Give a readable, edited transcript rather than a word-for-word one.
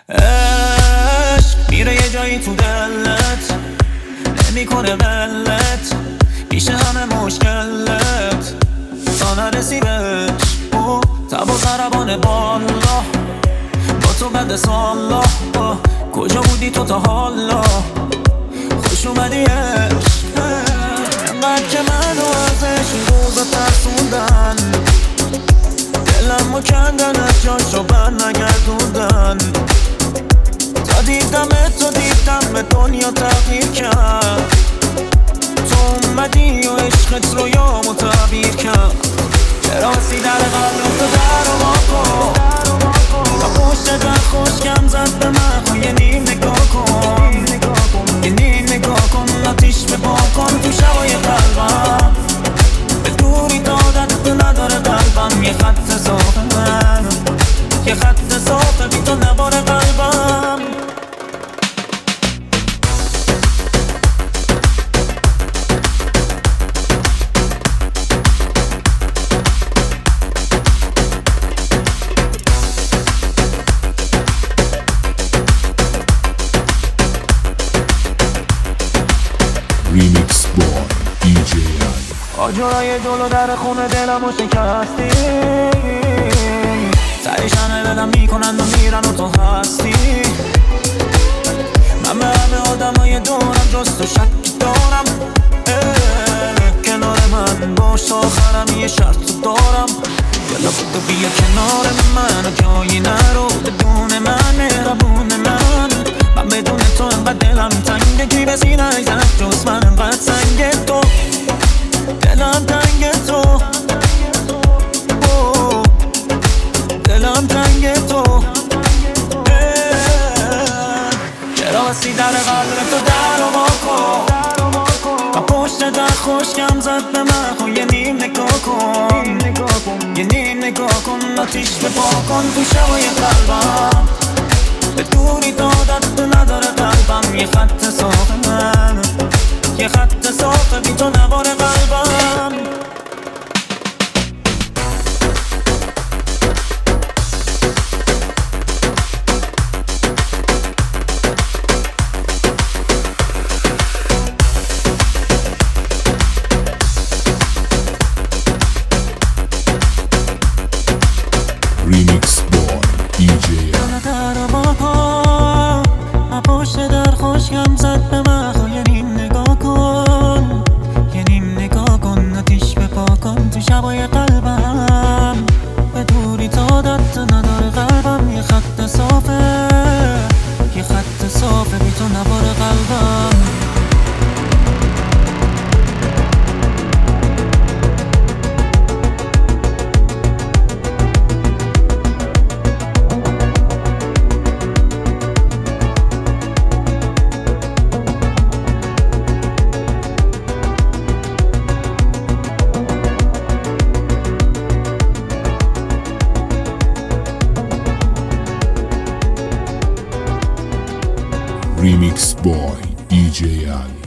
عشق میره یه جایی تو دلت، نمیکنه ولت، میشه همه مشکلت تا نرسی بهش. او تب و ضربان بالا با تو بد سالا، کجا بودی تو تا حالا؟ خوش اومدی عشق، انقدر که منو ازش روزا ترسوندن، دلمو کندن از جاشو بر نگردوندن. تا دیدم به دنیا تغییر کرد، تو اومدی و عشقت رویامو تعبیر کرد. چرا سی در قلب تو در و واکن، با پشت در خوشگم زد به من. یه نیم نگاه کن، یه نیم نگاه کن، آتیش به پا کن تو شبای قلبم. به دوری دادت تو نداره قلبم، یه خط صافه من، یه خط صافه بی تو نباره قلبم. Remix Boy DJ Ali. آجرای جلو در خونه دلمو شکستی، سریشنه بدم میکنن و میرن و تو هستی. من به همه آدمای دورم جز تو شک دارم، کنار من باش آخرم یه شرط دارم. یلا تو بیا کنار من و جایی نرو، بدون من مهربون من بدون تو انقدر دلم تنگه، کی به سینه زد جز من انقدر سنگ تو، دلم تنگ تو، دلم تنگ تو. چرا بسی در قلب تو در و واکن، و پشت در خوشگم زد به من. یه نیم نگاه کن، یه نیم نگاه کن، آتیش به پا کن تو شبای قلبم. به دوری دادت تو نداره قلبم، یه خط صافه من، یه خط صافه بی تو نباره قلبم. Remix Boy DJ Ali. پشت در خوشگم زد به من. یه نیم نگاه کن، یه نیم نگاه کن، آتیش به پا کن تو شبای قلبم. به دوری دادت نداره قلبم، یه خط صافه، یه خط صافه بی تو نباره قلبم. Remix Boy DJ Ali.